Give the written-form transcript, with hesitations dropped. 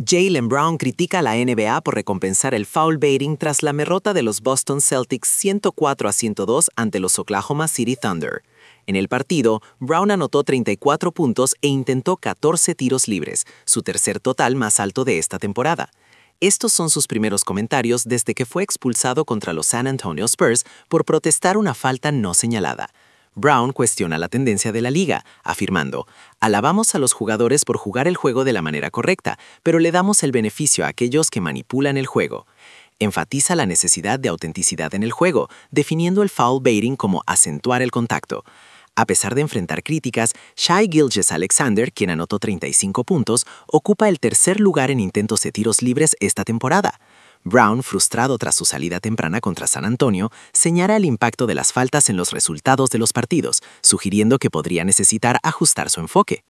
Jaylen Brown critica a la NBA por recompensar el foul baiting tras la derrota de los Boston Celtics 104-102 ante los Oklahoma City Thunder. En el partido, Brown anotó 34 puntos e intentó 14 tiros libres, su tercer total más alto de esta temporada. Estos son sus primeros comentarios desde que fue expulsado contra los San Antonio Spurs por protestar una falta no señalada. Brown cuestiona la tendencia de la liga, afirmando: «Alabamos a los jugadores por jugar el juego de la manera correcta, pero le damos el beneficio a aquellos que manipulan el juego». Enfatiza la necesidad de autenticidad en el juego, definiendo el foul baiting como acentuar el contacto. A pesar de enfrentar críticas, Shai Gilgeous-Alexander, quien anotó 35 puntos, ocupa el tercer lugar en intentos de tiros libres esta temporada. Brown, frustrado tras su salida temprana contra San Antonio, señala el impacto de las faltas en los resultados de los partidos, sugiriendo que podría necesitar ajustar su enfoque.